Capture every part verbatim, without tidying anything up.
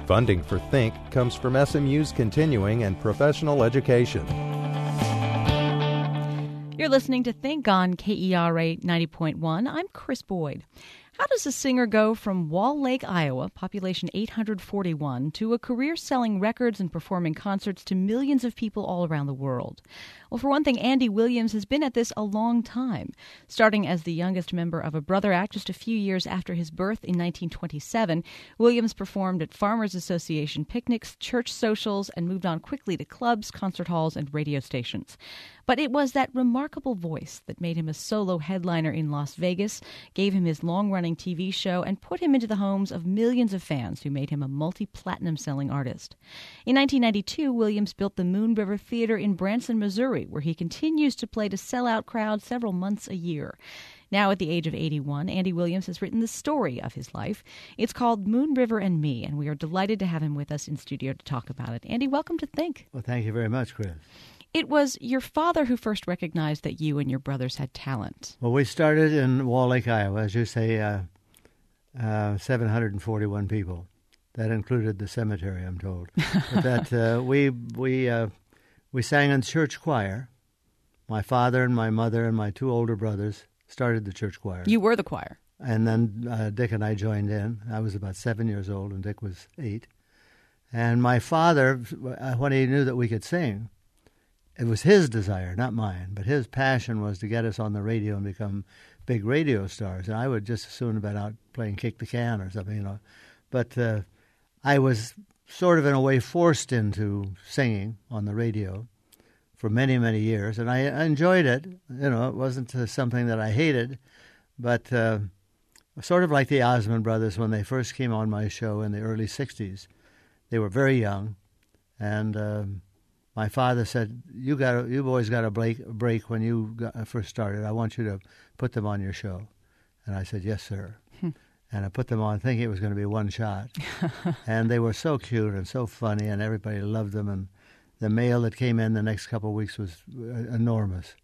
Funding for Think comes from S M U's continuing and professional education. You're listening to Think on K E R A ninety point one. I'm Chris Boyd. How does a singer go from Wall Lake, Iowa, population eight hundred forty-one, to a career selling records and performing concerts to millions of people all around the world? Well, for one thing, Andy Williams has been at this a long time. Starting as the youngest member of a Brother Act just a few years after his birth in nineteen twenty-seven, Williams performed at Farmers Association picnics, church socials, and moved on quickly to clubs, concert halls, and radio stations. But it was that remarkable voice that made him a solo headliner in Las Vegas, gave him his long-running T V show, and put him into the homes of millions of fans who made him a multi-platinum selling artist. In nineteen ninety-two, Williams built the Moon River Theater in Branson, Missouri, where he continues to play to sell-out crowds several months a year. Now, at the age of eighty-one, Andy Williams has written the story of his life. It's called Moon River and Me, and we are delighted to have him with us in studio to talk about it. Andy, welcome to Think. Well, thank you very much, Chris. It was your father who first recognized that you and your brothers had talent. Well, we started in Wall Lake, Iowa, as you say, uh, uh, seven hundred forty-one people. That included the cemetery, I'm told. But that uh, we we uh, we sang in church choir. My father and my mother and my two older brothers started the church choir. You were the choir. And then uh, Dick and I joined in. I was about seven years old, and Dick was eight. And my father, when he knew that we could sing, it was his desire, not mine, but his passion was to get us on the radio and become big radio stars. And I would just as soon have been out playing kick the can or something, you know. But uh, I was sort of in a way forced into singing on the radio for many, many years. And I, I enjoyed it. You know, it wasn't uh, something that I hated, but uh, sort of like the Osmond Brothers when they first came on my show in the early sixties. They were very young, and Um, my father said, "You got, you boys got a break, break when you got, first started. I want you to put them on your show." And I said, "Yes, sir." And I put them on thinking it was going to be one shot. And they were so cute and so funny, and everybody loved them. And the mail that came in the next couple of weeks was enormous.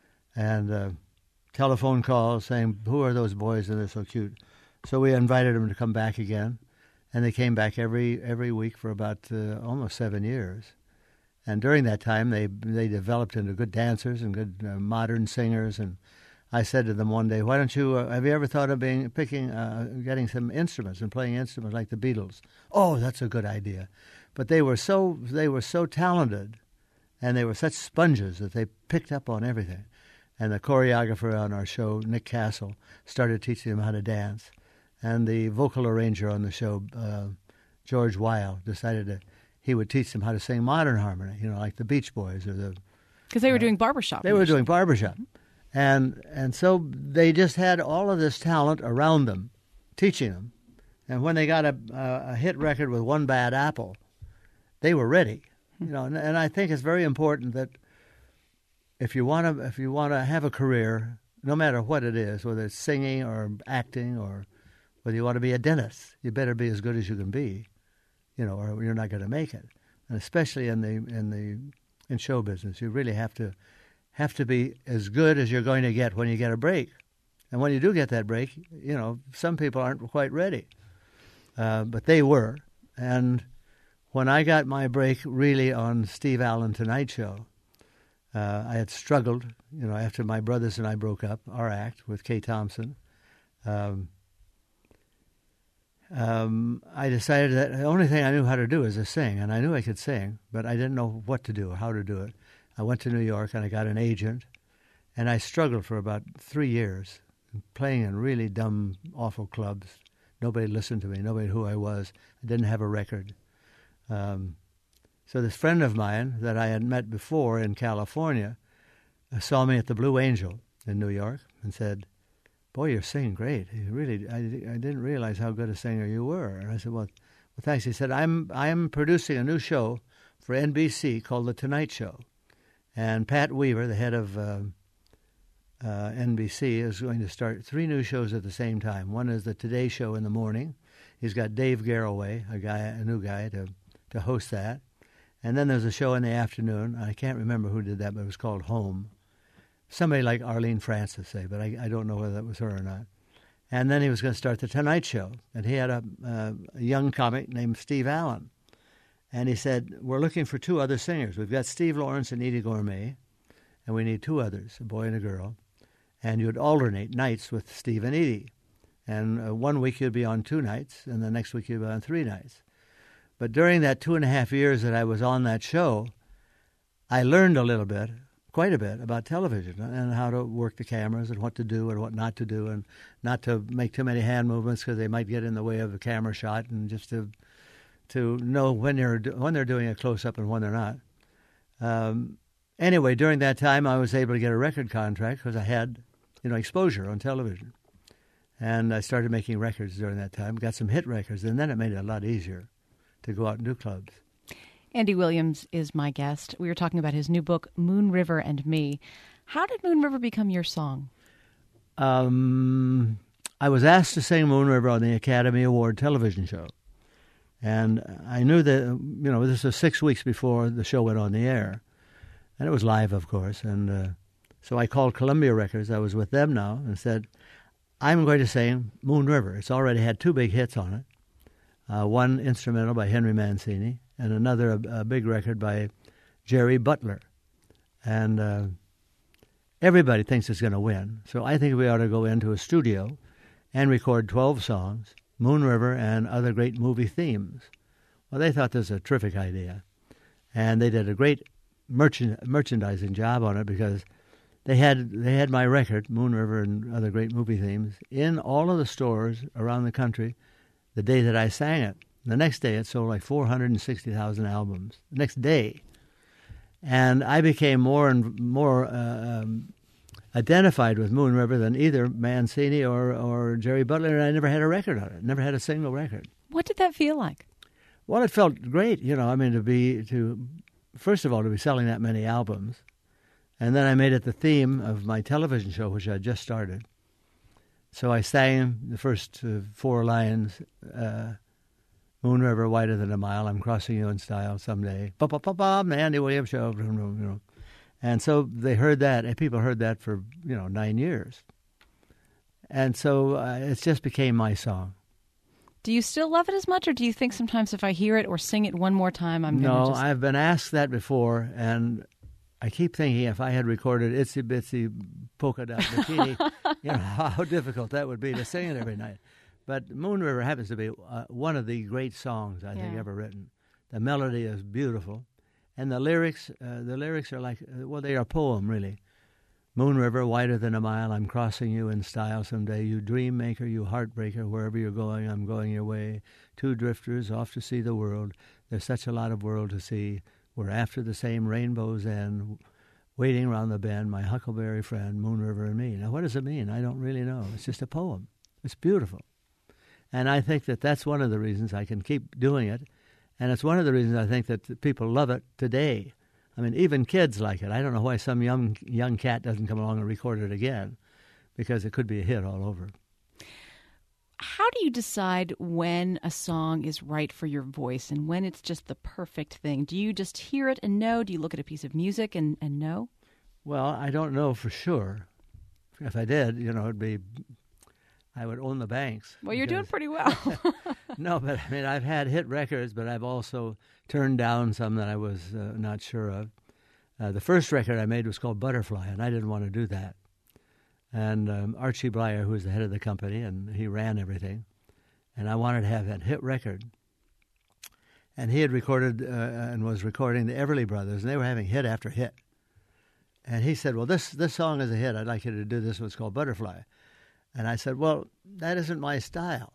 And uh, telephone calls saying, "Who are those boys? And they're so cute." So we invited them to come back again. And they came back every every week for about uh, almost seven years. And during that time, they they developed into good dancers and good uh, modern singers. And I said to them one day, "Why don't you? Uh, have you ever thought of being picking, uh, getting some instruments and playing instruments like the Beatles?" "Oh, that's a good idea." But they were so they were so talented, and they were such sponges that they picked up on everything. And the choreographer on our show, Nick Castle, started teaching them how to dance, and the vocal arranger on the show, uh, George Weil, decided to. He would teach them how to sing modern harmony, you know, like the Beach Boys or the. Because they were uh, doing barbershop. They were doing barbershop, and and so they just had all of this talent around them, teaching them, and when they got a a, a hit record with One Bad Apple, they were ready, you know. And, and I think it's very important that if you want to if you want to have a career, no matter what it is, whether it's singing or acting or whether you want to be a dentist, you better be as good as you can be. You know, or you're not going to make it, and especially in the in the in show business, you really have to have to be as good as you're going to get when you get a break. And when you do get that break, you know, some people aren't quite ready, uh, but they were. And when I got my break, really on Steve Allen Tonight Show, uh, I had struggled. You know, after my brothers and I broke up, our act with Kay Thompson. Um, Um, I decided that the only thing I knew how to do is to sing, and I knew I could sing, but I didn't know what to do, how to do it. I went to New York, and I got an agent, and I struggled for about three years, playing in really dumb, awful clubs. Nobody listened to me. Nobody knew who I was. I didn't have a record. Um, so this friend of mine that I had met before in California uh, saw me at the Blue Angel in New York and said, "Boy, you're singing great. You really, I, I didn't realize how good a singer you were." And I said, well, well, thanks. He said, I'm I'm producing a new show for N B C called The Tonight Show. And Pat Weaver, the head of uh, uh, N B C, is going to start three new shows at the same time. One is the Today Show in the morning. He's got Dave Garroway, a guy, a new guy, to, to host that. And then there's a show in the afternoon. I can't remember who did that, but it was called Home. Somebody like Arlene Francis, say, but I, I don't know whether that was her or not. And then he was going to start the Tonight Show. And he had a, uh, a young comic named Steve Allen. And he said, we're looking for two other singers. We've got Steve Lawrence and Edie Gourmet, and we need two others, a boy and a girl. And you'd alternate nights with Steve and Edie. And uh, one week you'd be on two nights, and the next week you'd be on three nights. But during that two and a half years that I was on that show, I learned a little bit, quite a bit, about television and how to work the cameras and what to do and what not to do, and not to make too many hand movements because they might get in the way of the camera shot, and just to to know when they're when they're doing a close up and when they're not. Um, anyway, during that time, I was able to get a record contract because I had, you know, exposure on television, and I started making records during that time. Got some hit records, and then it made it a lot easier to go out and do clubs. Andy Williams is my guest. We were talking about his new book, Moon River and Me. How did Moon River become your song? Um, I was asked to sing Moon River on the Academy Award television show. And I knew that, you know, this was six weeks before the show went on the air. And it was live, of course. And uh, so I called Columbia Records. I was with them now and said, I'm going to sing Moon River. It's already had two big hits on it. Uh, one instrumental by Henry Mancini, and another a, a big record by Jerry Butler. And uh, everybody thinks it's going to win. So I think we ought to go into a studio and record twelve songs, Moon River and other great movie themes. Well, they thought this was a terrific idea. And they did a great merchant, merchandising job on it because they had they had my record, Moon River and other great movie themes, in all of the stores around the country the day that I sang it. The next day, it sold like four hundred sixty thousand albums. The next day. And I became more and more uh, um, identified with Moon River than either Mancini or, or Jerry Butler, and I never had a record on it. Never had a single record. What did that feel like? Well, it felt great, you know, I mean, to be, to first of all, to be selling that many albums. And then I made it the theme of my television show, which I just started. So I sang the first uh, four lines, uh, Moon River, wider than a mile, I'm crossing you in style someday. Ba-ba-ba-ba, the Andy Williams Show, you know. And so they heard that, and people heard that for, you know, nine years. And so uh, it just became my song. Do you still love it as much, or do you think sometimes if I hear it or sing it one more time, I'm going to No, just... I've been asked that before, and I keep thinking if I had recorded Itsy Bitsy Polka Dot Bikini, you know, how difficult that would be to sing it every night. But Moon River happens to be uh, one of the great songs I think yeah. ever written. The melody is beautiful, and the lyrics, uh, the lyrics are like, uh, well, they are a poem, really. Moon River, wider than a mile, I'm crossing you in style someday. You dream maker, you heartbreaker, wherever you're going, I'm going your way. Two drifters off to see the world. There's such a lot of world to see. We're after the same rainbow's end, waiting around the bend, my huckleberry friend, Moon River and me. Now, what does it mean? I don't really know. It's just a poem. It's beautiful. And I think that that's one of the reasons I can keep doing it. And it's one of the reasons I think that people love it today. I mean, even kids like it. I don't know why some young young cat doesn't come along and record it again, because it could be a hit all over. How do you decide when a song is right for your voice and when it's just the perfect thing? Do you just hear it and know? Do you look at a piece of music and, and know? Well, I don't know for sure. If I did, you know, it'd be, I would own the banks. Well, you're doing pretty well. No, but I mean, I've had hit records, but I've also turned down some that I was uh, not sure of. Uh, the first record I made was called Butterfly, and I didn't want to do that. And um, Archie Blyer, who was the head of the company, and he ran everything, and I wanted to have that hit record. And he had recorded uh, and was recording the Everly Brothers, and they were having hit after hit. And he said, well, this, this song is a hit. I'd like you to do this. What's called Butterfly. And I said, well, that isn't my style.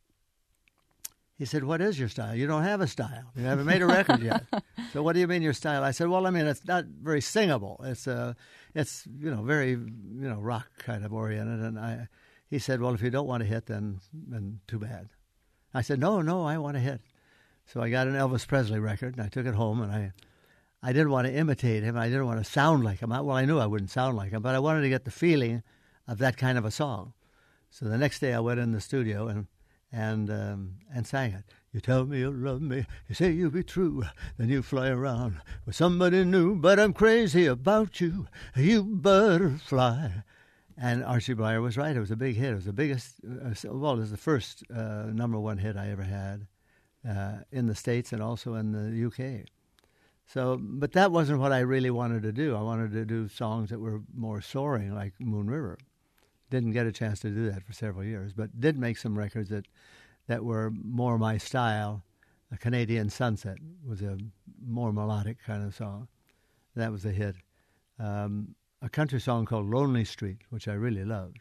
He said, what is your style? You don't have a style. You haven't made a record yet. So what do you mean your style? I said, well, I mean, it's not very singable. It's, uh, it's you know, very, you know, rock kind of oriented. And I, he said, well, if you don't want a hit, then, then too bad. I said, no, no, I want a hit. So I got an Elvis Presley record, and I took it home, and I, I didn't want to imitate him. I didn't want to sound like him. I, well, I knew I wouldn't sound like him, but I wanted to get the feeling of that kind of a song. So the next day I went in the studio and and um, and sang it. You tell me you love me, you say you'll be true, then you fly around with somebody new, but I'm crazy about you, you butterfly. And Archie Bleyer was right. It was a big hit. It was the biggest, uh, well, it was the first uh, number one hit I ever had uh, in the States and also in the U K. So, but that wasn't what I really wanted to do. I wanted to do songs that were more soaring, like Moon River. Didn't get a chance to do that for several years, but did make some records that, that were more my style. A Canadian Sunset was a more melodic kind of song. That was a hit. Um, a country song called Lonely Street, which I really loved.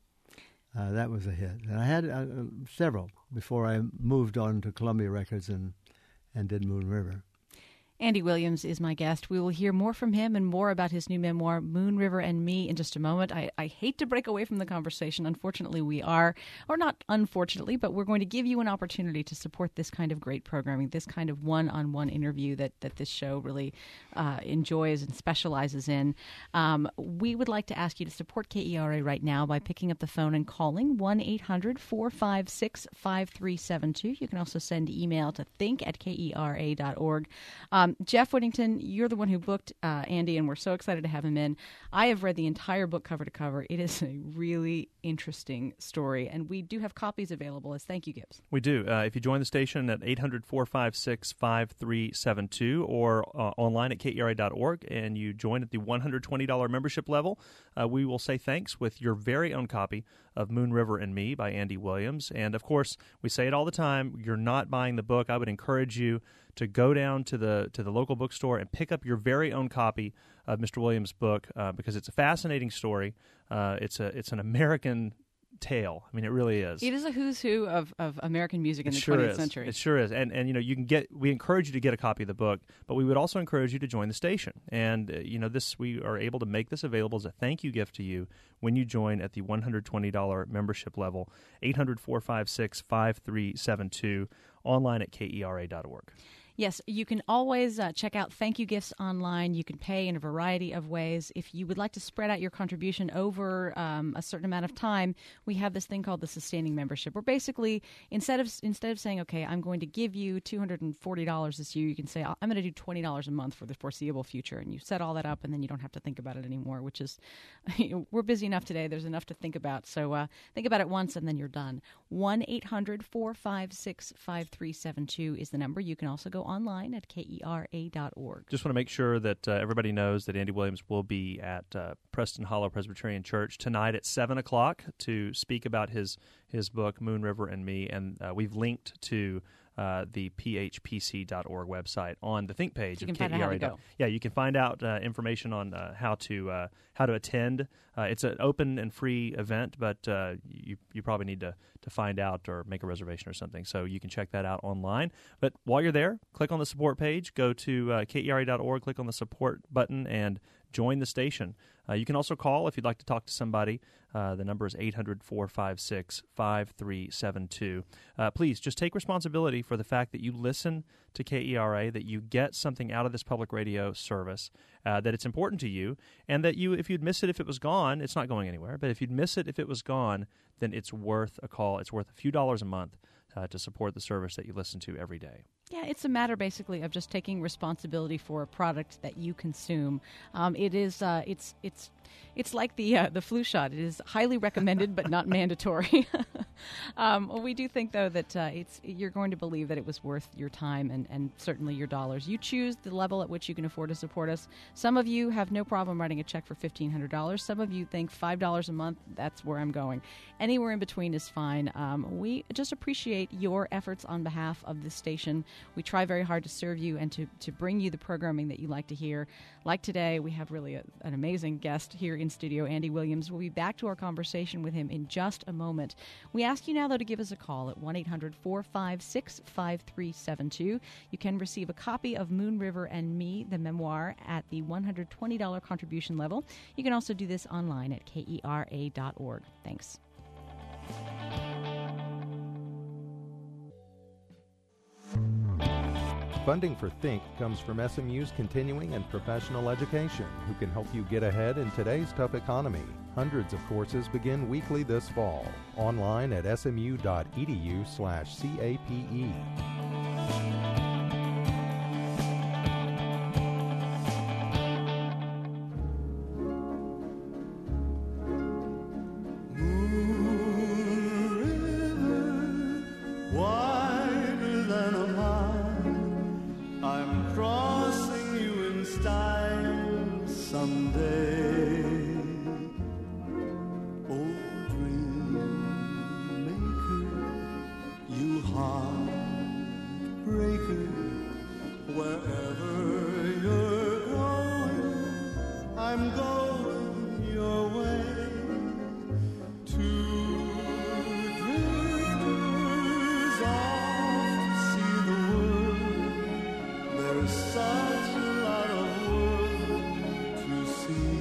Uh, that was a hit. And I had uh, several before I moved on to Columbia Records and, and did Moon River. Andy Williams is my guest. We will hear more from him and more about his new memoir, Moon River and Me, in just a moment. I, I hate to break away from the conversation. Unfortunately, we are, or not unfortunately, but we're going to give you an opportunity to support this kind of great programming, this kind of one-on-one interview that, that this show really uh, enjoys and specializes in. Um, we would like to ask you to support K E R A right now by picking up the phone and calling one eight hundred four five six five three seven two. You can also send email to think at K E R A dot org. Um, Jeff Whittington, you're the one who booked uh, Andy, and we're so excited to have him in. I have read the entire book cover to cover. It is a really interesting story, and we do have copies available as thank you gifts. We do. Uh, if you join the station at eight hundred four five six five three seven two or uh, online at K E R A dot org, and you join at the one hundred twenty dollars membership level, uh, we will say thanks with your very own copy of Moon River and Me by Andy Williams. And, of course, we say it all the time, you're not buying the book. I would encourage you to go down to the to the local bookstore and pick up your very own copy of Mister Williams' book uh, because it's a fascinating story. Uh, it's a it's an American tale. I mean, it really is. It is a who's who of, of American music in it the sure twentieth is. century. It sure is. And and you know, you can get. We encourage you to get a copy of the book, but we would also encourage you to join the station. And uh, you know, this we are able to make this available as a thank you gift to you when you join at the one hundred twenty dollars membership level. eight hundred four five six five three seven two online at K E R A dot org. Yes, you can always uh, check out thank you gifts online. You can pay in a variety of ways. If you would like to spread out your contribution over um, a certain amount of time, we have this thing called the sustaining membership, where basically instead of instead of saying, okay, I'm going to give you two hundred forty dollars this year, you can say, I'm going to do twenty dollars a month for the foreseeable future. And you set all that up, and then you don't have to think about it anymore, which is, you know, we're busy enough today. There's enough to think about. So uh, think about it once, and then you're done. one eight hundred four five six five three seven two is the number. You can also go online at K E R A dot org. Just want to make sure that uh, everybody knows that Andy Williams will be at uh, Preston Hollow Presbyterian Church tonight at seven o'clock to speak about his, his book, Moon River and Me, and uh, we've linked to uh, the P H P C dot org website on the Think page you of can K E R A. Find out how to go. Yeah, you can find out uh, information on uh, how to uh, how to attend. Uh, it's an open and free event, but uh, you you probably need to, to find out or make a reservation or something. So you can check that out online. But while you're there, click on the support page, go to uh, K E R A dot org, click on the support button, and join the station. Uh, you can also call if you'd like to talk to somebody. Uh, the number is eight hundred four five six five three seven two. Uh, please, just take responsibility for the fact that you listen to K E R A, that you get something out of this public radio service, uh, that it's important to you, and that you, if you'd miss it if it was gone, it's not going anywhere, but if you'd miss it if it was gone, then it's worth a call. It's worth a few dollars a month uh, to support the service that you listen to every day. Yeah, it's a matter basically of just taking responsibility for a product that you consume. Um, it is, uh, it's, it's, it's like the uh, the flu shot. It is highly recommended, but not mandatory. um, well, we do think though that uh, it's you're going to believe that it was worth your time and, and certainly your dollars. You choose the level at which you can afford to support us. Some of you have no problem writing a check for fifteen hundred dollars. Some of you think five dollars a month. That's where I'm going. Anywhere in between is fine. Um, we just appreciate your efforts on behalf of this station. We try very hard to serve you and to, to bring you the programming that you like to hear. Like today, we have really a, an amazing guest here in studio, Andy Williams. We'll be back to our conversation with him in just a moment. We ask you now, though, to give us a call at one eight hundred four five six five three seven two. You can receive a copy of Moon River and Me, the memoir, at the one hundred twenty dollars contribution level. You can also do this online at K E R A dot org. Thanks. Funding for Think comes from S M U's continuing and professional education, who can help you get ahead in today's tough economy. Hundreds of courses begin weekly this fall. Online at smu.edu slash CAPE. breaking wherever you're going. I'm going your way. Two drifters off to see the world. There's such a lot of world to see.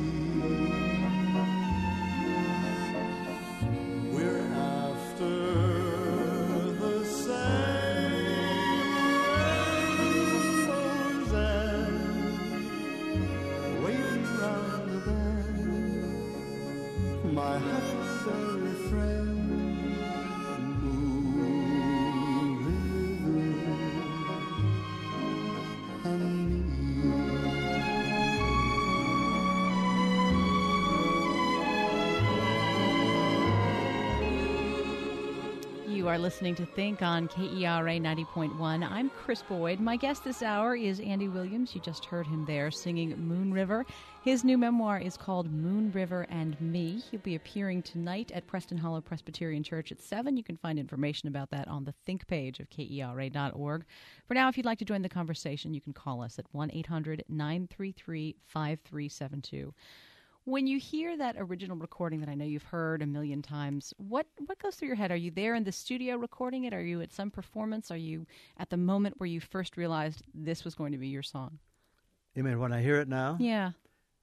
We're after the same rainbows and waiting round the bend. My huckleberry friend, Moon River, and me. You are listening to Think on K E R A ninety point one. I'm Chris Boyd. My guest this hour is Andy Williams. You just heard him there singing Moon River. His new memoir is called Moon River and Me. He'll be appearing tonight at Preston Hollow Presbyterian Church at seven. You can find information about that on the Think page of K E R A dot org. For now, if you'd like to join the conversation, you can call us at one eight hundred nine three three five three seven two. When you hear that original recording that I know you've heard a million times, what, what goes through your head? Are you there in the studio recording it? Are you at some performance? Are you at the moment where you first realized this was going to be your song? You mean when I hear it now? Yeah.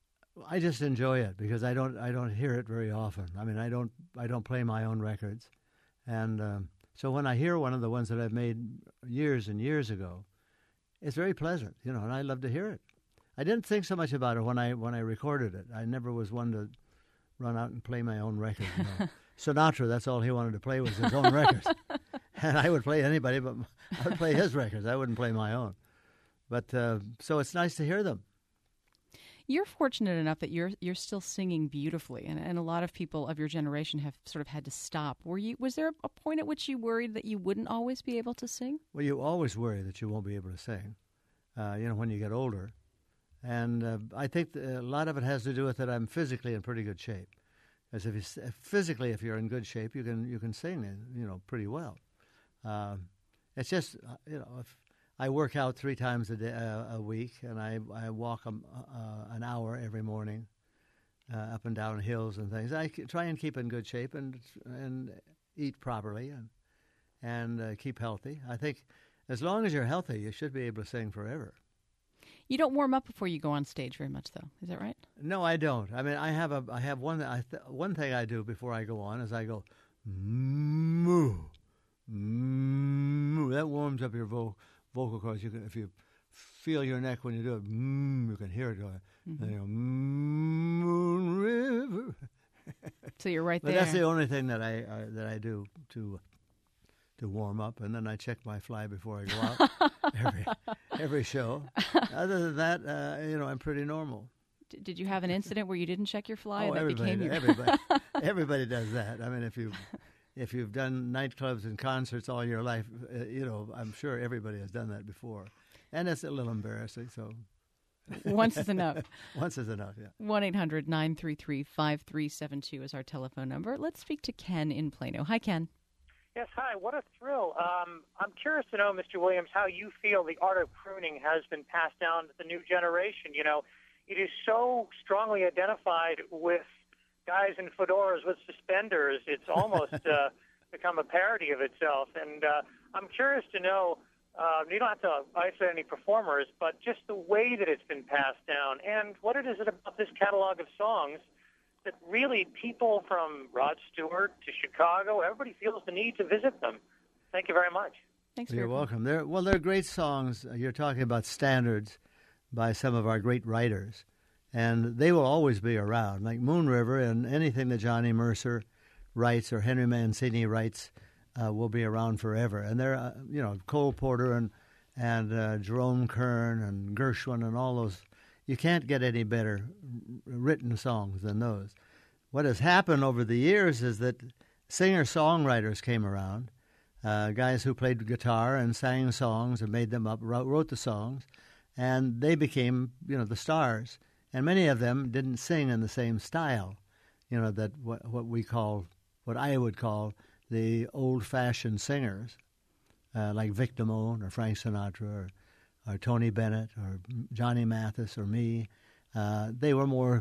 I just enjoy it because I don't I don't hear it very often. I mean, I don't I don't play my own records, and um, so when I hear one of the ones that I've made years and years ago, it's very pleasant, you know, and I love to hear it. I didn't think so much about it when I when I recorded it. I never was one to run out and play my own record. You know. Sinatra, that's all he wanted to play was his own records, and I would play anybody, but I would play his records. I wouldn't play my own. But uh, so it's nice to hear them. You're fortunate enough that you're you're still singing beautifully, and, and a lot of people of your generation have sort of had to stop. Were you? Was there a point at which you worried that you wouldn't always be able to sing? Well, you always worry that you won't be able to sing, uh, you know, when you get older. And uh, I think a lot of it has to do with that I'm physically in pretty good shape. As if, you, if physically, if you're in good shape, you can you can sing, you know, pretty well. Uh, it's just, you know, if I work out three times a day, uh, a week, and I I walk um, uh, an hour every morning, uh, up and down hills and things. I try and keep in good shape and and eat properly and and uh, keep healthy. I think as long as you're healthy, you should be able to sing forever. You don't warm up before you go on stage very much, though. Is that right? No, I don't. I mean, I have a, I have one. I th- one thing I do before I go on is I go, moo, moo. That warms up your vo- vocal cords. You can, if you feel your neck when you do it, mm, you can hear it going. Mm-hmm. And you go, Moon River. So you're right but there. But that's the only thing that I uh, that I do to to warm up, and then I check my fly before I go out every every show. Other than that, uh, you know, I'm pretty normal. D- did you have an incident where you didn't check your fly? Oh, that everybody, became your... everybody, everybody does that. I mean, if you if you've done nightclubs and concerts all your life, uh, you know, I'm sure everybody has done that before, and it's a little embarrassing. So once is enough. Once is enough. Yeah. One eight hundred nine three three five three seven two is our telephone number. Let's speak to Ken in Plano. Hi, Ken. Yes, hi. What a thrill. Um, I'm curious to know, Mister Williams, how you feel the art of crooning has been passed down to the new generation. You know, it is so strongly identified with guys in fedoras with suspenders. It's almost uh, become a parody of itself. And uh, I'm curious to know, uh, you don't have to isolate any performers, but just the way that it's been passed down and what it is about this catalog of songs that really people from Rod Stewart to Chicago, everybody feels the need to visit them. Thank you very much. Thanks. You're for welcome. They're, well, they're great songs. You're talking about standards by some of our great writers, and they will always be around. Like Moon River and anything that Johnny Mercer writes or Henry Mancini writes uh, will be around forever. And they're, uh, you know, Cole Porter and and uh, Jerome Kern and Gershwin and all those. You can't get any better written songs than those. What has happened over the years is that singer-songwriters came around, uh, guys who played guitar and sang songs and made them up, wrote, wrote the songs, and they became, you know, the stars. And many of them didn't sing in the same style, you know, that what, what we call, what I would call the old-fashioned singers. uh, like Vic Damone or Frank Sinatra or, or Tony Bennett or Johnny Mathis or me. Uh, they were more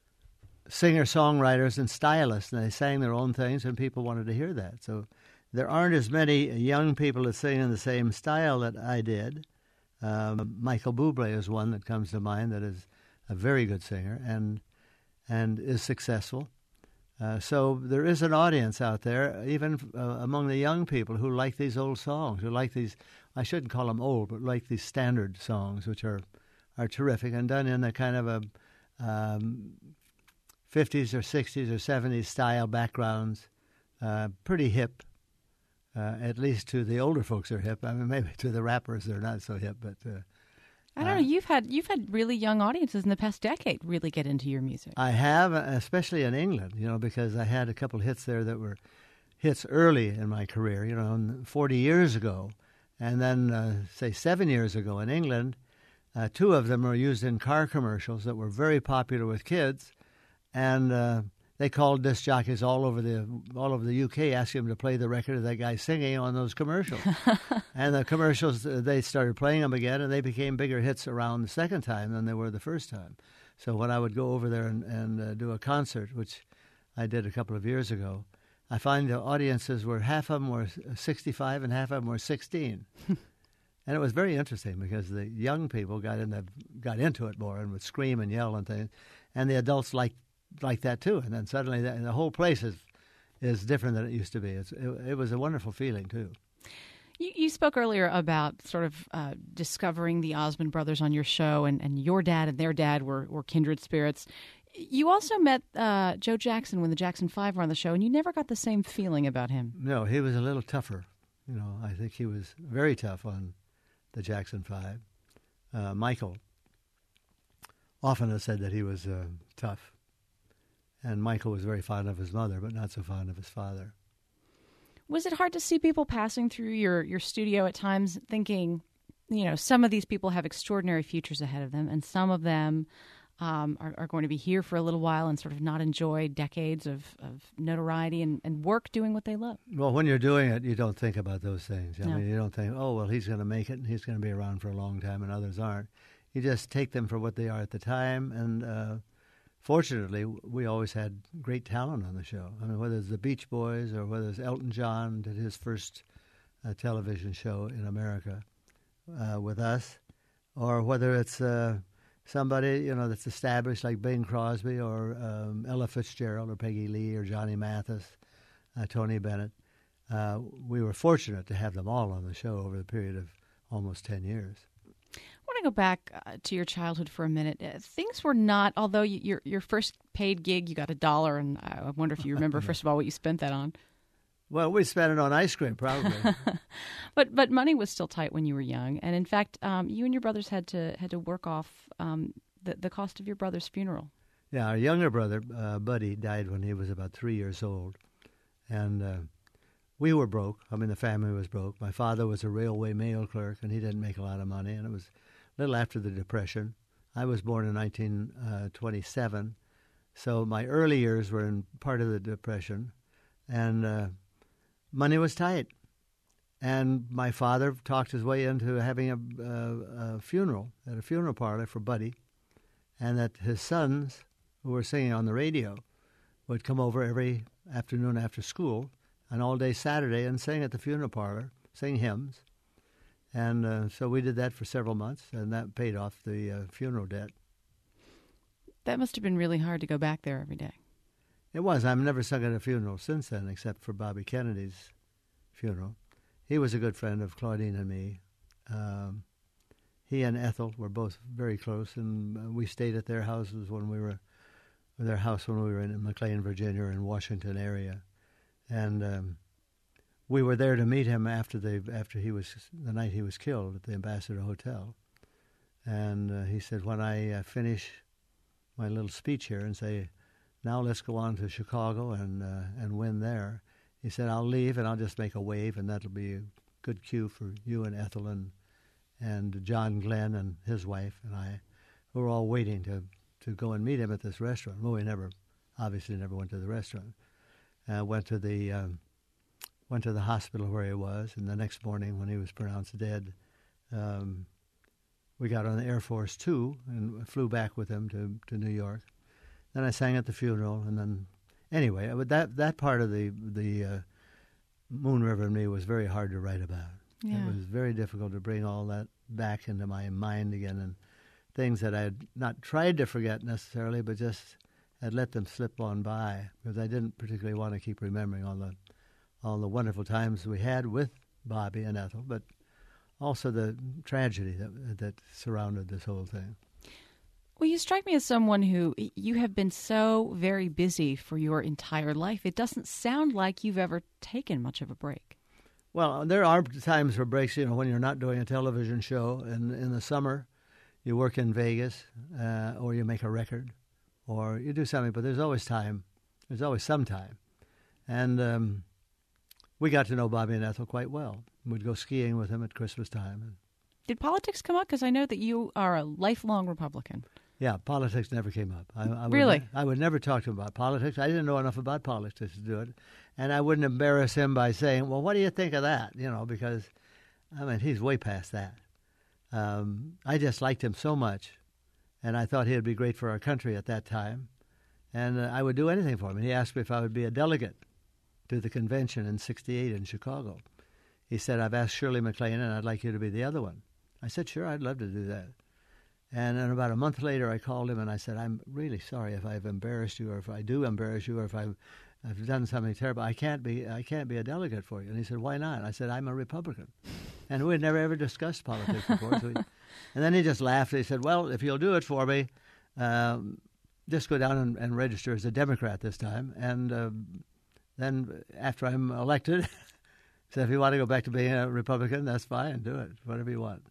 singer-songwriters and stylists, and they sang their own things, and people wanted to hear that. So there aren't as many young people that sing in the same style that I did. Um, Michael Bublé is one that comes to mind that is a very good singer and and is successful. Uh, so there is an audience out there, even uh, among the young people who like these old songs, who like these, I shouldn't call them old, but like these standard songs, which are, are terrific and done in a kind of a um, fifties or sixties or seventies style backgrounds, uh, pretty hip. Uh, at least to the older folks are hip. I mean, maybe to the rappers they're not so hip, but uh, I don't know. You've had you've had really young audiences in the past decade really get into your music. I have, especially in England, you know, because I had a couple hits there that were hits early in my career, you know, forty years ago, and then uh, say seven years ago in England, uh, two of them were used in car commercials that were very popular with kids, and uh, they called disc jockeys all over the all over the U K, asking them to play the record of that guy singing on those commercials. And the commercials, uh, they started playing them again, and they became bigger hits around the second time than they were the first time. So when I would go over there and, and uh, do a concert, which I did a couple of years ago, I find the audiences were, half of them were sixty-five and half of them were sixteen. And it was very interesting because the young people got into, got into it more and would scream and yell and things, and the adults liked like that too, and then suddenly the, the whole place is is different than it used to be. It's, it, it was a wonderful feeling too. You, you spoke earlier about sort of uh, discovering the Osmond brothers on your show, and, and your dad and their dad were, were kindred spirits. You also met uh, Joe Jackson when the Jackson Five were on the show, and you never got the same feeling about him. No, he was a little tougher. You know, I think he was very tough on the Jackson Five. Uh, Michael often has said that he was uh, tough. And Michael was very fond of his mother, but not so fond of his father. Was it hard to see people passing through your, your studio at times thinking, you know, some of these people have extraordinary futures ahead of them, and some of them um, are, are going to be here for a little while and sort of not enjoy decades of, of notoriety and, and work doing what they love? Well, when you're doing it, you don't think about those things. I No. mean, you don't think, oh, well, he's going to make it, and he's going to be around for a long time, and others aren't. You just take them for what they are at the time, and uh, fortunately, we always had great talent on the show. I mean, whether it's the Beach Boys or whether it's Elton John did his first uh, television show in America uh, with us, or whether it's uh, somebody, you know, that's established like Bing Crosby or um, Ella Fitzgerald or Peggy Lee or Johnny Mathis, uh, Tony Bennett. Uh, we were fortunate to have them all on the show over the period of almost ten years. I want to go back uh, to your childhood for a minute. Uh, things were not, although you, your your first paid gig, you got a dollar, and I wonder if you remember, first of all, what you spent that on. Well, we spent it on ice cream, probably. but but money was still tight when you were young, and in fact, um, you and your brothers had to had to work off um, the the cost of your brother's funeral. Yeah, our younger brother, uh, Buddy, died when he was about three years old, and uh, we were broke. I mean, the family was broke. My father was a railway mail clerk, and he didn't make a lot of money, and it was a little after the Depression. I was born in nineteen twenty-seven, so my early years were in part of the Depression, and uh, money was tight. And my father talked his way into having a, a, a funeral at a funeral parlor for Buddy, and that his sons, who were singing on the radio, would come over every afternoon after school and all day Saturday and sing at the funeral parlor, sing hymns. And uh, so we did that for several months, and that paid off the uh, funeral debt. That must have been really hard to go back there every day. It was. I've never sung at a funeral since then, except for Bobby Kennedy's funeral. He was a good friend of Claudine and me. Um, he and Ethel were both very close, and we stayed at their houses when we were, their house when we were in McLean, Virginia, in Washington area, and um, we were there to meet him after the after he was the night he was killed at the Ambassador Hotel, and uh, he said, when I uh, finish my little speech here and say, now let's go on to Chicago and uh, and win there. He said, I'll leave and I'll just make a wave, and that'll be a good cue for you and Ethel and and John Glenn and his wife and I, who were all waiting to, to go and meet him at this restaurant. Well, we never, obviously never went to the restaurant. Uh, went to the um, went to the hospital where he was, and the next morning when he was pronounced dead, um, we got on the Air Force Two and flew back with him to, to New York. Then I sang at the funeral, and then anyway, that that part of the the uh, Moon River and me was very hard to write about. Yeah. It was very difficult to bring all that back into my mind again, and things that I had not tried to forget necessarily, but just had let them slip on by because I didn't particularly want to keep remembering all the all the wonderful times we had with Bobby and Ethel, but also the tragedy that that surrounded this whole thing. Well, you strike me as someone who you have been so very busy for your entire life. It doesn't sound like you've ever taken much of a break. Well, there are times for breaks, you know, when you're not doing a television show. In, in the summer, you work in Vegas, uh, or you make a record, or you do something, but there's always time. There's always some time. And um, we got to know Bobby and Ethel quite well. We'd go skiing with him at Christmas time. Did politics come up? Because I know that you are a lifelong Republican. Yeah, politics never came up. I, I would Really? Ne- I would never talk to him about politics. I didn't know enough about politics to do it. And I wouldn't embarrass him by saying, well, what do you think of that? You know, because, I mean, he's way past that. Um, I just liked him so much, and I thought he'd be great for our country at that time. And uh, I would do anything for him. And he asked me if I would be a delegate to the convention in sixty-eight in Chicago. He said, I've asked Shirley MacLaine, and I'd like you to be the other one. I said, sure, I'd love to do that. And then about a month later, I called him and I said, I'm really sorry if I've embarrassed you, or if I do embarrass you, or if I've, I've done something terrible. I can't be I can't be a delegate for you. And he said, why not? I said, I'm a Republican. And we had never ever discussed politics before. So he, and then he just laughed. He said, well, if you'll do it for me, um, just go down and, and register as a Democrat this time. And uh, then after I'm elected, so if you want to go back to being a Republican, that's fine. Do it, whatever you want.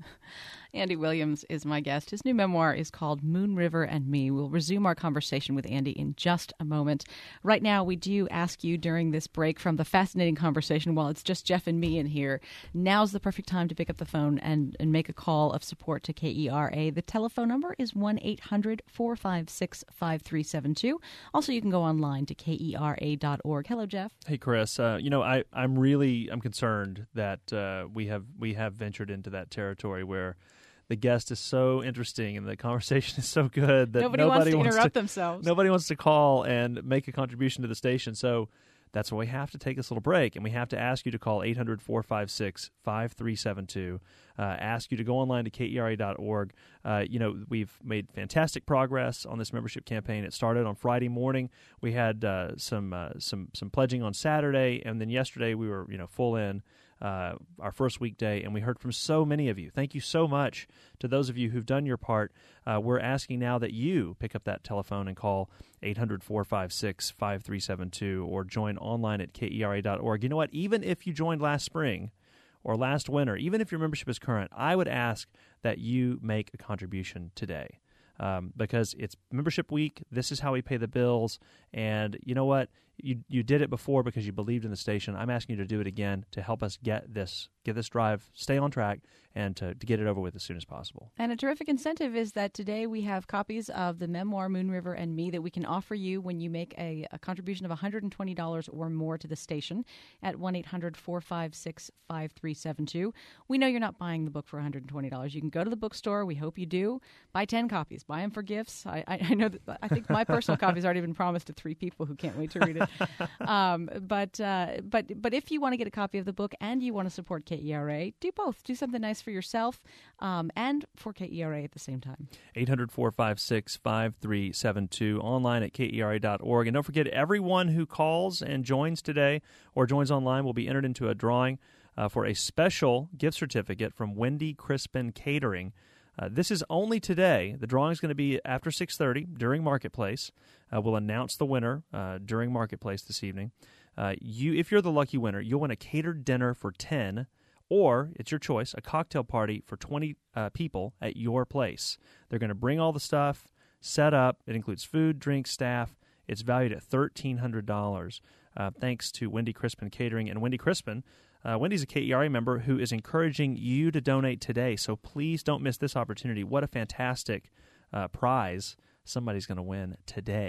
Andy Williams is my guest. His new memoir is called Moon River and Me. We'll resume our conversation with Andy in just a moment. Right now, we do ask you during this break from the fascinating conversation, while it's just Jeff and me in here, now's the perfect time to pick up the phone and, and make a call of support to K E R A. The telephone number is one eight hundred four five six five three seven two. Also, you can go online to K E R A dot org. Hello, Jeff. Hey, Chris. Uh, you know, I, I'm really I'm concerned that uh, we have we have ventured into that territory where the guest is so interesting and the conversation is so good that nobody, nobody wants to wants interrupt to, themselves. Nobody wants to call and make a contribution to the station. So that's why we have to take this little break, and we have to ask you to call eight hundred four five six five three seven two. Uh, ask you to go online to K E R A dot org. Uh, you know, we've made fantastic progress on this membership campaign. It started on Friday morning. We had uh, some uh, some some pledging on Saturday, and then yesterday we were you know full in. Uh, our first weekday, and we heard from so many of you. Thank you so much to those of you who've done your part. Uh, we're asking now that you pick up that telephone and call eight hundred four five six five three seven two or join online at K E R A dot org. You know what? Even if you joined last spring or last winter, even if your membership is current, I would ask that you make a contribution today. Um, because it's membership week. This is how we pay the bills. And you know what? You you did it before because you believed in the station. I'm asking you to do it again to help us get this get this drive, stay on track, and to, to get it over with as soon as possible. And a terrific incentive is that today we have copies of the memoir Moon River and Me that we can offer you when you make a, a contribution of one hundred twenty dollars or more to the station at one eight hundred four five six five three seven two. We know you're not buying the book for one hundred twenty dollars. You can go to the bookstore. We hope you do. Buy ten copies. Buy them for gifts. I, I, I know that I think my personal copy has already been promised to three people who can't wait to read it. Um, but uh, but but if you want to get a copy of the book and you want to support K E R A, do both. Do something nice for yourself um, and for K E R A at the same time. eight hundred four five six five three seven two, online at K E R A dot org. And don't forget, everyone who calls and joins today or joins online will be entered into a drawing uh, for a special gift certificate from Wendy Crispin Catering. Uh, this is only today. The drawing is going to be after six thirty during Marketplace. Uh, we'll announce the winner uh, during Marketplace this evening. Uh, you, if you're the lucky winner, you'll win a catered dinner for ten, or it's your choice, a cocktail party for twenty uh, people at your place. They're going to bring all the stuff, set up. It includes food, drinks, staff. It's valued at thirteen hundred dollars. Uh, thanks to Wendy Crispin Catering. And Wendy Crispin, uh, Wendy's a K E R A member who is encouraging you to donate today. So please don't miss this opportunity. What a fantastic uh, prize somebody's going to win today.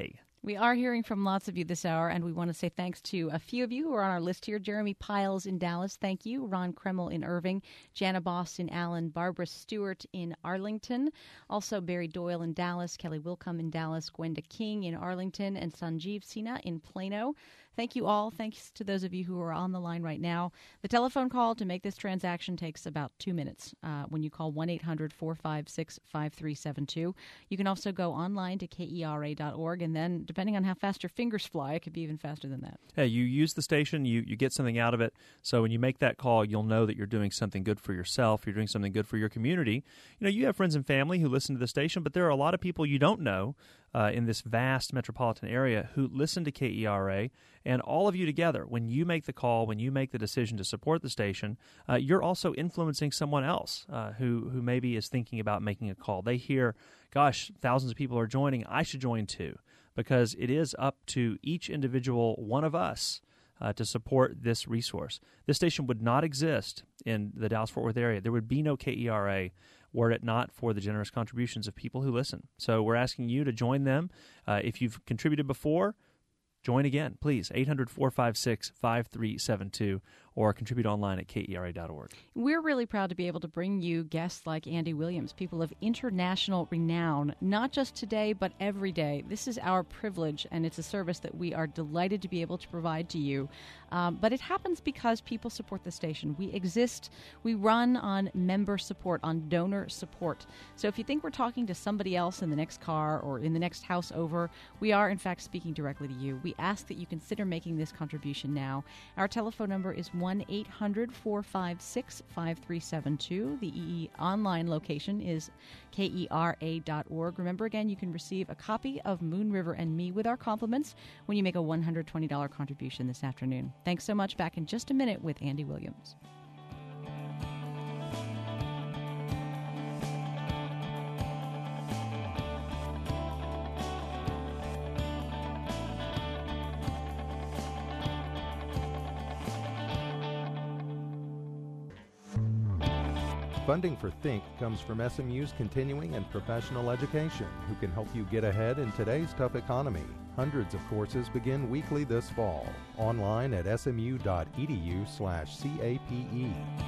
We are hearing from lots of you this hour, and we want to say thanks to a few of you who are on our list here. Jeremy Piles in Dallas, thank you. Ron Kreml in Irving. Jana Boss in Allen. Barbara Stewart in Arlington. Also Barry Doyle in Dallas. Kelly Wilcom in Dallas. Gwenda King in Arlington. And Sanjeev Sina in Plano. Thank you all. Thanks to those of you who are on the line right now. The telephone call to make this transaction takes about two minutes uh, when you call one eight hundred four five six five three seven two. You can also go online to K E R A dot org, and then depending on how fast your fingers fly, it could be even faster than that. Hey, you use the station, you, you get something out of it. So when you make that call, you'll know that you're doing something good for yourself. You're doing something good for your community. You know, you have friends and family who listen to the station, but there are a lot of people you don't know uh, in this vast metropolitan area who listen to K E R A. And all of you together, when you make the call, when you make the decision to support the station, uh, you're also influencing someone else uh, who, who maybe is thinking about making a call. They hear, gosh, thousands of people are joining. I should join too, because it is up to each individual one of us uh, to support this resource. This station would not exist in the Dallas-Fort Worth area. There would be no K E R A were it not for the generous contributions of people who listen. So we're asking you to join them. Uh, if you've contributed before, join again, please. eight hundred four five six five three seven two or contribute online at K E R A dot org. We're really proud to be able to bring you guests like Andy Williams, people of international renown, not just today, but every day. This is our privilege, and it's a service that we are delighted to be able to provide to you. Um, but it happens because people support the station. We exist, we run on member support, on donor support. So if you think we're talking to somebody else in the next car or in the next house over, we are, in fact, speaking directly to you. We ask that you consider making this contribution now. Our telephone number is one eight hundred four five six five three seven two. The E E online location is K E R A dot org. Remember, again, you can receive a copy of Moon River and Me with our compliments when you make a one hundred twenty dollars contribution this afternoon. Thanks so much. Back in just a minute with Andy Williams. Funding for Think comes from S M U's continuing and professional education, who can help you get ahead in today's tough economy. Hundreds of courses begin weekly this fall. Online at S M U dot E D U slash C A P E.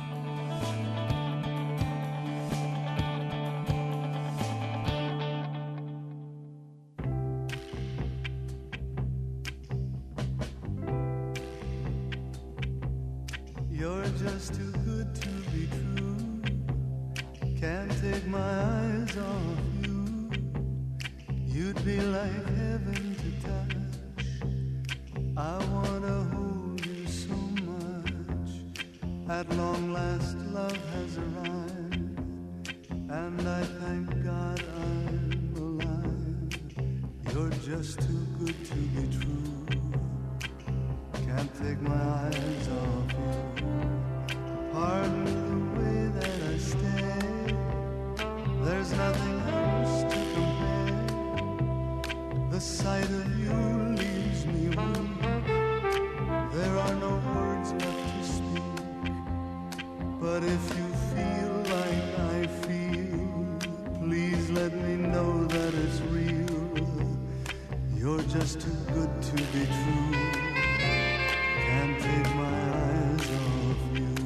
You're just too good to be true. Can't take my eyes off you. You'd be like heaven to touch. I wanna hold you so much. At long last love has arrived, and I thank God I'm alive. You're just too good to be true. Can't take my eyes off you. Pardon the way that I stay. There's nothing else to compare. The sight of you leaves me weak. There are no words left to speak. But if you feel like I feel, please let me know that it's real. You're just too good to be true. Can't take my eyes off you.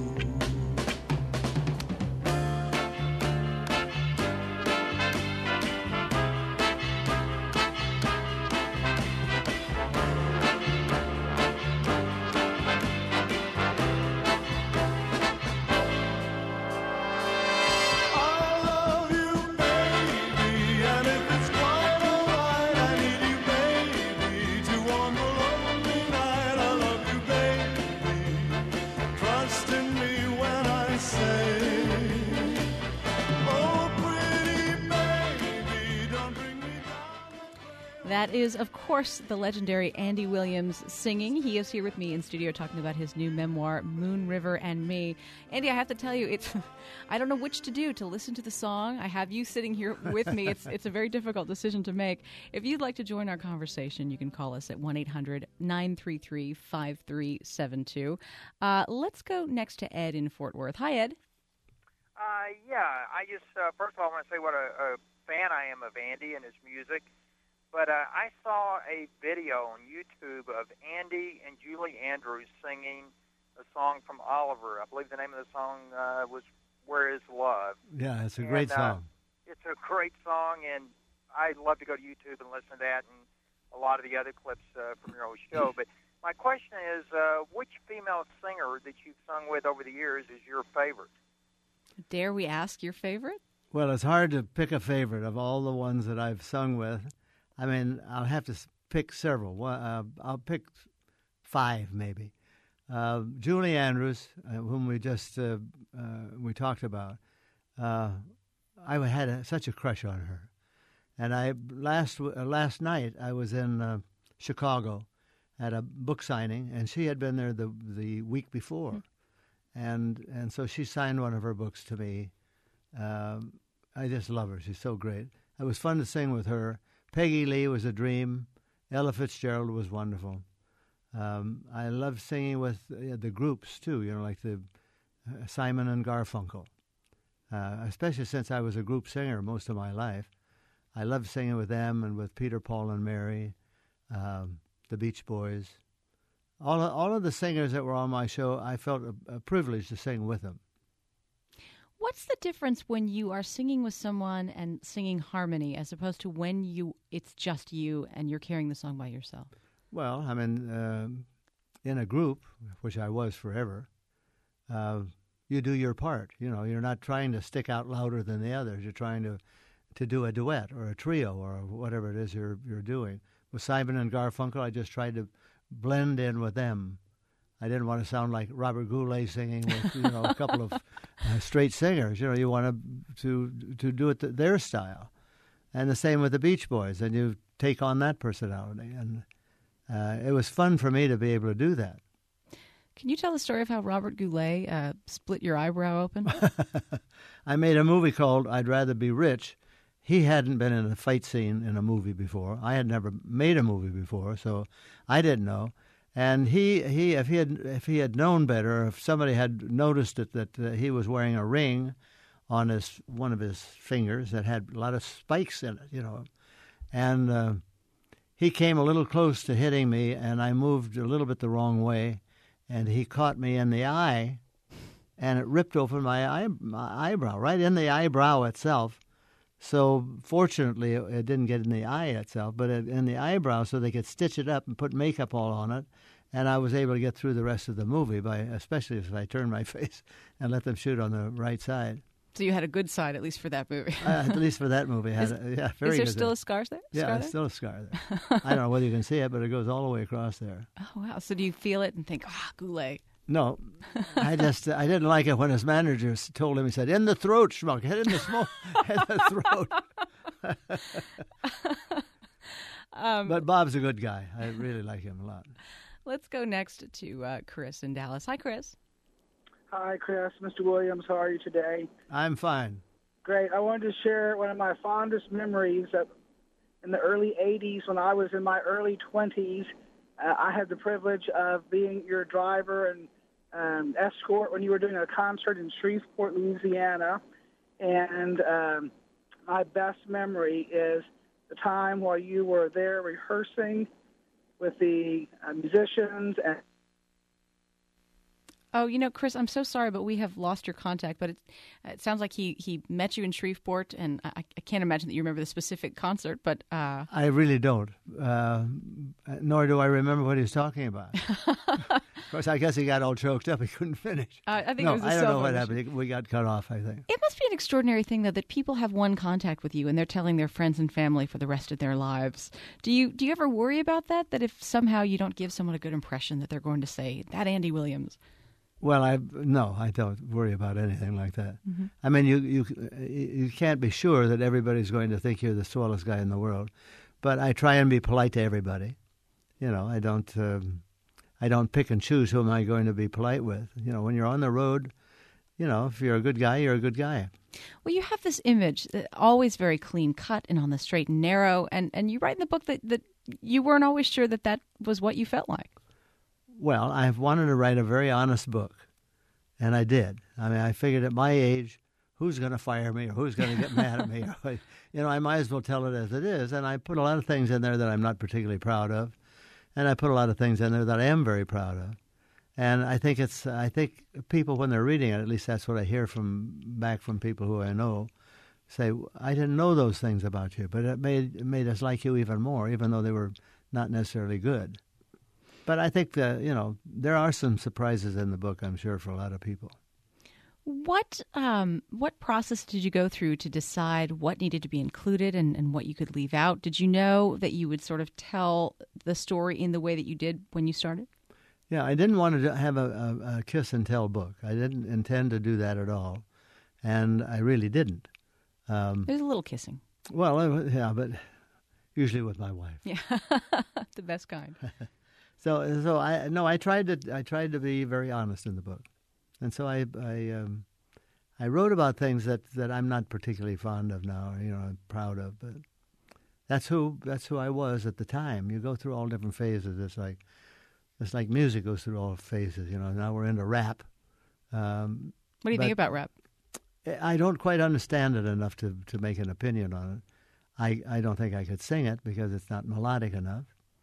That is, of course, the legendary Andy Williams singing. He is here with me in studio talking about his new memoir, Moon River and Me. Andy, I have to tell you, it's I don't know which to do, to listen to the song. I have you sitting here with me. It's it's a very difficult decision to make. If you'd like to join our conversation, you can call us at one eight hundred nine three three five three seven two. Uh, let's go next to Ed in Fort Worth. Hi, Ed. Uh, yeah, I just, uh, first of all, I want to say what a, a fan I am of Andy and his music. but uh, I saw a video on YouTube of Andy and Julie Andrews singing a song from Oliver. I believe the name of the song uh, was Where Is Love? Yeah, it's a And, great uh, song. It's a great song, and I'd love to go to YouTube and listen to that and a lot of the other clips uh, from your old show. But my question is, uh, which female singer that you've sung with over the years is your favorite? Dare we ask your favorite? Well, it's hard to pick a favorite of all the ones that I've sung with. I mean, I'll have to pick several. One, uh, I'll pick five, maybe. Uh, Julie Andrews, uh, whom we just uh, uh, we talked about. Uh, I had a, such a crush on her, and I last uh, last night I was in uh, Chicago at a book signing, and she had been there the the week before, mm-hmm. and and so she signed one of her books to me. Um, I just love her; she's so great. It was fun to sing with her. Peggy Lee was a dream. Ella Fitzgerald was wonderful. Um, I love singing with uh, the groups too. You know, like the uh, Simon and Garfunkel. Uh, especially since I was a group singer most of my life, I loved singing with them and with Peter, Paul, and Mary, um, the Beach Boys. All of, all of the singers that were on my show, I felt a, a privilege to sing with them. What's the difference when you are singing with someone and singing harmony as opposed to when you it's just you and you're carrying the song by yourself? Well, I mean, uh, in a group, which I was forever, uh, you do your part. You know, you're not trying to stick out louder than the others. You're trying to to do a duet or a trio or whatever it is you're you're doing. With Simon and Garfunkel, I just tried to blend in with them. I didn't want to sound like Robert Goulet singing with you know a couple of uh, straight singers. You know, you want to to to do it th- their style, and the same with the Beach Boys. And you take on that personality, and uh, it was fun for me to be able to do that. Can you tell the story of how Robert Goulet uh, split your eyebrow open? I made a movie called I'd Rather Be Rich. He hadn't been in a fight scene in a movie before. I had never made a movie before, so I didn't know. And he, he if he had if he had known better, if somebody had noticed it that uh, he was wearing a ring on his one of his fingers that had a lot of spikes in it, you know, and uh, he came a little close to hitting me, and I moved a little bit the wrong way. And he caught me in the eye, and it ripped open my, eye, my eyebrow, right in the eyebrow itself. So fortunately, it, it didn't get in the eye itself, but it, in the eyebrow, so they could stitch it up and put makeup all on it. And I was able to get through the rest of the movie, by especially if I turned my face and let them shoot on the right side. So you had a good side, at least for that movie. uh, at least for that movie. Had Is, a, yeah, very is there good still side. a scar there? Yeah, scar there's there? still a scar there. I don't know whether you can see it, but it goes all the way across there. Oh, wow. So do you feel it and think, ah, Goulet? No, I just I didn't like it when his manager told him, he said, "In the throat, schmuck, hit in the smoke, in the throat." um, but Bob's a good guy. I really like him a lot. Let's go next to uh, Chris in Dallas. Hi, Chris. Hi, Chris. Mister Williams, how are you today? I'm fine. Great. I wanted to share one of my fondest memories of in the early eighties when I was in my early twenties. Uh, I had the privilege of being your driver and um, escort when you were doing a concert in Shreveport, Louisiana. And um, my best memory is the time while you were there rehearsing with the uh, musicians and Oh, you know, Chris, I'm so sorry, but we have lost your contact. But it, it sounds like he, he met you in Shreveport, and I, I can't imagine that you remember the specific concert. But uh... I really don't, uh, nor do I remember what he was talking about. Of course, I guess he got all choked up; he couldn't finish. Uh, I think no, it was a I don't know what issue. happened. We got cut off, I think. It must be an extraordinary thing, though, that people have one contact with you, and they're telling their friends and family for the rest of their lives. Do you do you ever worry about that? That if somehow you don't give someone a good impression, that they're going to say that Andy Williams? Well, I no, I don't worry about anything like that. Mm-hmm. I mean, you you you can't be sure that everybody's going to think you're the swellest guy in the world, but I try and be polite to everybody. You know, I don't um, I don't pick and choose who am I going to be polite with. You know, when you're on the road, you know, if you're a good guy, you're a good guy. Well, you have this image, that always very clean cut and on the straight and narrow, and, and you write in the book that, that you weren't always sure that that was what you felt like. Well, I've wanted to write a very honest book, and I did. I mean, I figured at my age, who's going to fire me or who's going to get mad at me. You know, I might as well tell it as it is. And I put a lot of things in there that I'm not particularly proud of, and I put a lot of things in there that I am very proud of. And I think it's, I think people, when they're reading it, at least that's what I hear from back from people who I know, say, I didn't know those things about you, but it made it made us like you even more, even though they were not necessarily good. But I think that, you know, there are some surprises in the book, I'm sure, for a lot of people. What um, what process did you go through to decide what needed to be included and, and what you could leave out? Did you know that you would sort of tell the story in the way that you did when you started? Yeah, I didn't want to have a, a, a kiss and tell book. I didn't intend to do that at all, and I really didn't. Um, There's a little kissing. Well, yeah, but usually with my wife. Yeah, the best kind. so, so I no, I tried to I tried to be very honest in the book, and so I I um, I wrote about things that, that I'm not particularly fond of now. You know, I'm proud of, but that's who that's who I was at the time. You go through all different phases. It's like it's like music goes through all phases. You know, now we're into rap. Um, what do you think about rap? I don't quite understand it enough to, to make an opinion on it. I, I don't think I could sing it because it's not melodic enough.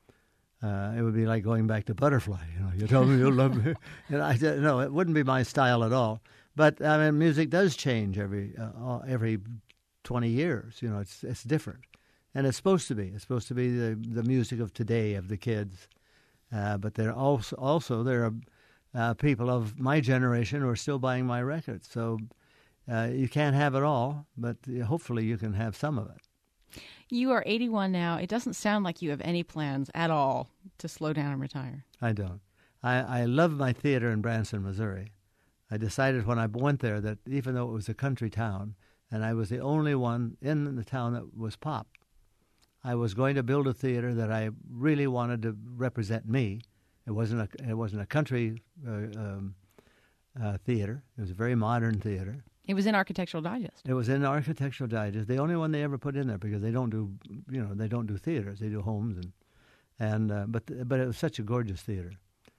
Uh, it would be like going back to Butterfly. You know, you told me you love me. You know, I no, it wouldn't be my style at all. But I mean, music does change every uh, every twenty years. You know, it's it's different, and it's supposed to be. It's supposed to be the the music of today of the kids. Uh, but there also also there are uh, people of my generation who are still buying my records. So. Uh, you can't have it all, but hopefully you can have some of it. You are eighty-one now. It doesn't sound like you have any plans at all to slow down and retire. I don't. I, I love my theater in Branson, Missouri. I decided when I went there that even though it was a country town, and I was the only one in the town that was pop, I was going to build a theater that I really wanted to represent me. It wasn't a, it wasn't a country uh, um, uh, theater. It was a very modern theater. It was in Architectural Digest. It was in Architectural Digest, the only one they ever put in there because they don't do, you know, they don't do theaters. They do homes and, and uh, but but it was such a gorgeous theater,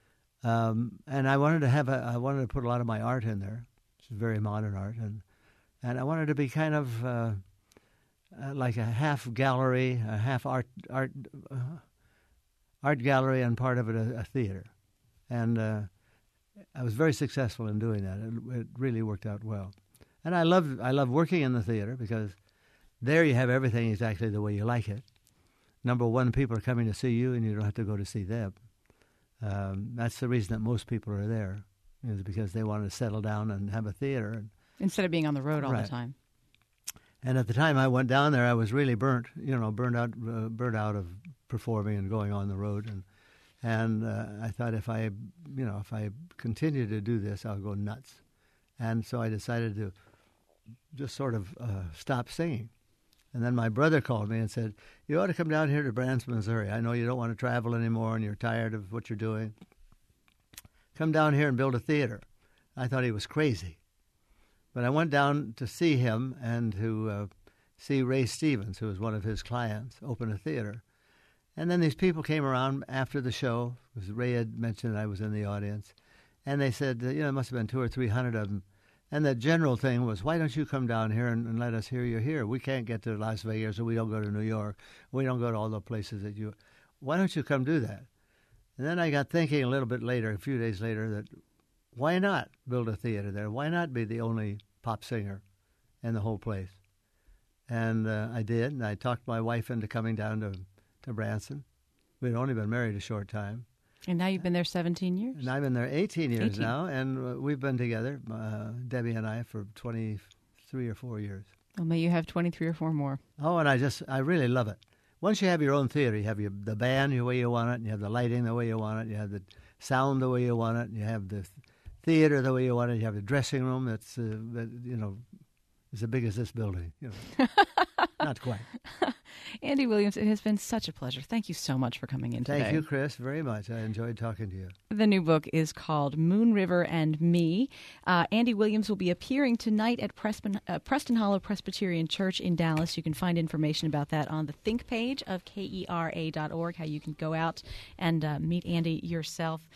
um, and I wanted to have a, I wanted to put a lot of my art in there. It's very modern art, and and I wanted to be kind of uh, uh, like a half gallery, a half art art uh, art gallery, and part of it a, a theater, and uh, I was very successful in doing that. It, it really worked out well. And I love I love working in the theater because there you have everything exactly the way you like it. Number one, people are coming to see you, and you don't have to go to see them. Um, that's the reason that most people are there, is because they want to settle down and have a theater. And, instead of being on the road all right. the time. And at the time I went down there, I was really burnt, you know, burned out, uh, burnt out of performing and going on the road. And and uh, I thought if I, you know, if I continue to do this, I'll go nuts. And so I decided to just sort of uh, stop singing. And then my brother called me and said, you ought to come down here to Branson, Missouri. I know you don't want to travel anymore and you're tired of what you're doing. Come down here and build a theater. I thought he was crazy. But I went down to see him and to uh, see Ray Stevens, who was one of his clients, open a theater. And then these people came around after the show, because Ray had mentioned I was in the audience, and they said, you know, there must have been two or three hundred of them. And the general thing was, why don't you come down here and, and let us hear you here? We can't get to Las Vegas, or we don't go to New York. We don't go to all the places that you... Why don't you come do that? And then I got thinking a little bit later, a few days later, that why not build a theater there? Why not be the only pop singer in the whole place? And uh, I did, and I talked my wife into coming down to, to Branson. We'd only been married a short time. And now you've been there seventeen years? And I've been there eighteen years eighteen. now, and uh, we've been together, uh, Debbie and I, for twenty-three or four years. Well, may you have twenty-three or four more. Oh, and I just, I really love it. Once you have your own theater, you have your, the band the way you want it, and you have the lighting the way you want it, you have the sound the way you want it, and you have the theater the way you want it, you have the dressing room that's, uh, that, you know, as big as this building. You know. Not quite. Andy Williams, it has been such a pleasure. Thank you so much for coming in Thank today. you, Chris, very much. I enjoyed talking to you. The new book is called Moon River and Me. Uh, Andy Williams will be appearing tonight at Preston, uh, Preston Hollow Presbyterian Church in Dallas. You can find information about that on the Think page of K E R A dot org, how you can go out and uh, meet Andy yourself.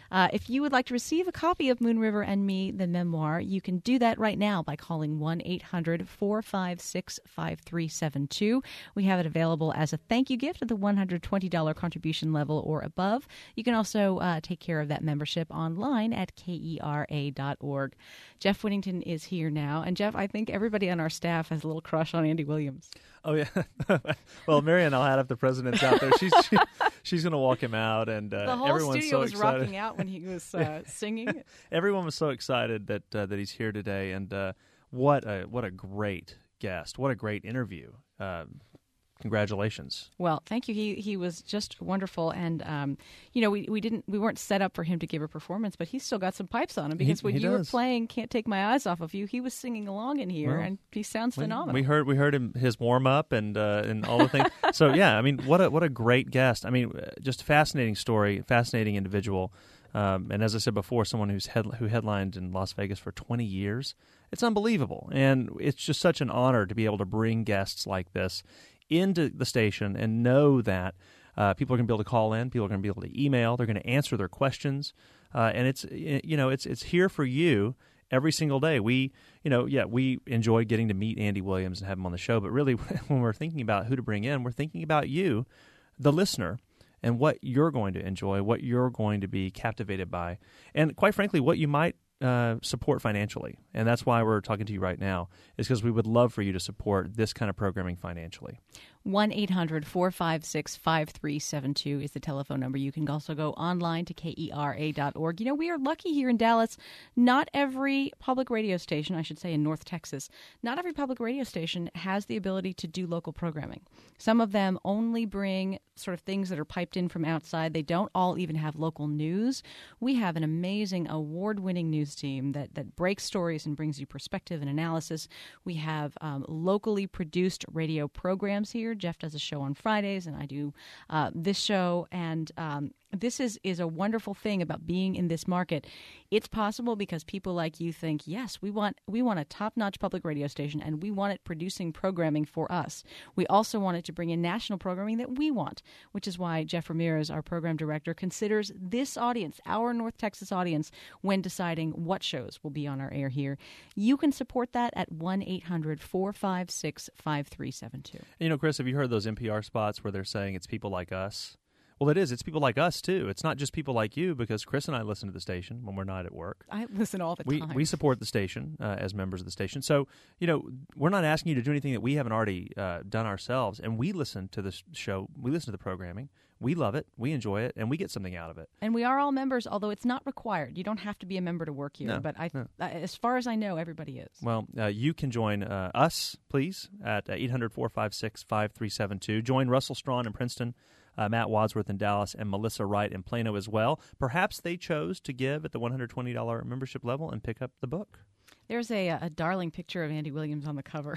Uh, if you would like to receive a copy of Moon River and Me, the memoir, you can do that right now by calling one eight hundred four five six five three seven two. We have it available as a thank you gift at the one hundred twenty dollars contribution level or above. You can also uh, take care of that membership online at K E R A dot org. Jeff Whittington is here now. And Jeff, I think everybody on our staff has a little crush on Andy Williams. Oh, yeah. Well, Marianne Al-Hadaf, the president's out there. She's she, she's going to walk him out. And uh, the whole everyone's studio so was excited. rocking out when he was uh, singing. Everyone was so excited that uh, that he's here today. And uh, what a what a great guest. What a great interview. Uh, Congratulations. Well, thank you. He he was just wonderful, and um, you know, we, we didn't we weren't set up for him to give a performance, but he's still got some pipes on him because He- when he you were does. playing "Can't Take My Eyes Off of You," he was singing along in here, Well, and he sounds We- phenomenal. We heard we heard him his warm up and uh, and all the things. So yeah, I mean, what a what a great guest. I mean, uh, just a fascinating story, fascinating individual. Um, and as I said before, someone who's head, who headlined in Las Vegas for twenty years. It's unbelievable, and it's just such an honor to be able to bring guests like this into the station and know that uh, people are going to be able to call in, people are going to be able to email, they're going to answer their questions, uh, and it's you know it's it's here for you every single day. We you know yeah we enjoy getting to meet Andy Williams and have him on the show, but really when we're thinking about who to bring in, we're thinking about you, the listener, and what you're going to enjoy, what you're going to be captivated by, and quite frankly, what you might uh, support financially. And that's why we're talking to you right now, is because we would love for you to support this kind of programming financially. one eight hundred four five six five three seven two is the telephone number. You can also go online to K E R A dot org. You know, we are lucky here in Dallas. Not every public radio station, I should say in North Texas, not every public radio station has the ability to do local programming. Some of them only bring sort of things that are piped in from outside. They don't all even have local news. We have an amazing award-winning news team that, that breaks stories and brings you perspective and analysis. We have um, locally produced radio programs here. Jeff does a show on Fridays, and I do uh, this show. And um, this is, is a wonderful thing about being in this market. It's possible because people like you think, yes, we want we want a top-notch public radio station, and we want it producing programming for us. We also want it to bring in national programming that we want, which is why Jeff Ramirez, our program director, considers this audience, our North Texas audience, when deciding what shows will be on our air here. You can support that at one eight hundred four five six five three seven two. You know, Chris, have you heard those N P R spots where they're saying it's people like us? Well, it is. It's people like us, too. It's not just people like you, because Chris and I listen to the station when we're not at work. I listen all the We time. we support the station uh, as members of the station. So, you know, we're not asking you to do anything that we haven't already uh, done ourselves. And we listen to the show. We listen to the programming. We love it. We enjoy it. And we get something out of it. And we are all members, although it's not required. You don't have to be a member to work here. No, but I, no. uh, as far as I know, everybody is. Well, uh, you can join uh, us, please, at eight hundred four five six five three seven two. Join Russell Strawn in Princeton, uh, Matt Wadsworth in Dallas, and Melissa Wright in Plano as well. Perhaps they chose to give at the one hundred twenty dollars membership level and pick up the book. There's a, a darling picture of Andy Williams on the cover.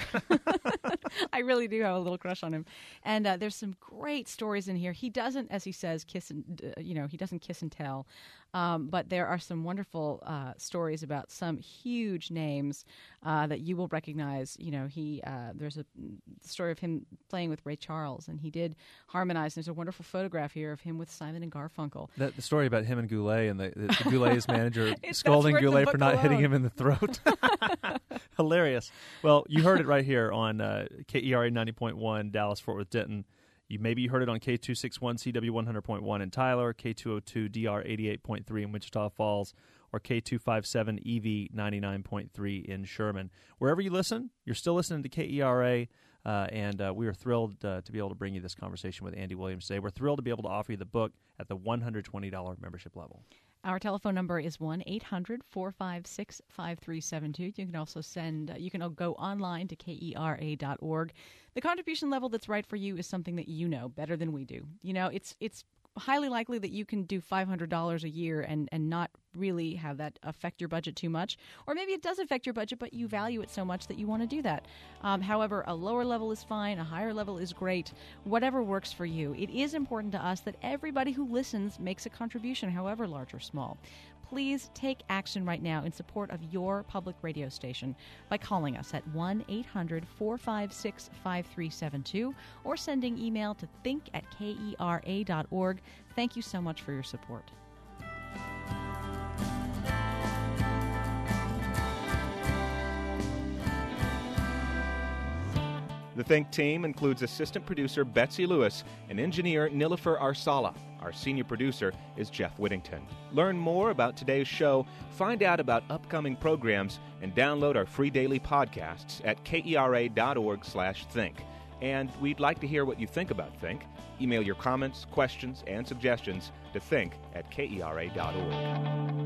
I really do have a little crush on him. And uh, there's some great stories in here. He doesn't, as he says, kiss and, uh, you know, he doesn't kiss and tell. Um, but there are some wonderful uh, stories about some huge names uh, that you will recognize. You know, he uh, there's a story of him playing with Ray Charles, and he did harmonize. There's a wonderful photograph here of him with Simon and Garfunkel. That, the story about him and Goulet and the, the, the Goulet's manager It's- scolding that's worth the Goulet book for not hitting alone. him in the throat. Hilarious. Well, you heard it right here on uh, K E R A ninety point one, Dallas, Fort Worth, Denton. You maybe you heard it on K two sixty-one C W one hundred point one in Tyler, K two oh two D R eighty-eight point three in Wichita Falls, or K two fifty-seven E V ninety-nine point three in Sherman. Wherever you listen, you're still listening to K E R A, uh, and uh, we are thrilled uh, to be able to bring you this conversation with Andy Williams today. We're thrilled to be able to offer you the book at the one hundred twenty dollars membership level. Our telephone number is one eight hundred four five six five three seven two. You can also send, uh, you can go online to K E R A dot org. The contribution level that's right for you is something that you know better than we do. You know, it's it's highly likely that you can do five hundred dollars a year and, and not really have that affect your budget too much. Or maybe it does affect your budget, but you value it so much that you want to do that. Um, however, a lower level is fine. A higher level is great. Whatever works for you. It is important to us that everybody who listens makes a contribution, however large or small. Please take action right now in support of your public radio station by calling us at one eight hundred four five six five three seven two or sending email to think at K E R A dot org. Thank you so much for your support. The Think team includes assistant producer Betsy Lewis and engineer Nilofer Arsala. Our senior producer is Jeff Whittington. Learn more about today's show, find out about upcoming programs, and download our free daily podcasts at kera.org slash think. And we'd like to hear what you think about Think. Email your comments, questions, and suggestions to think at kera dot org.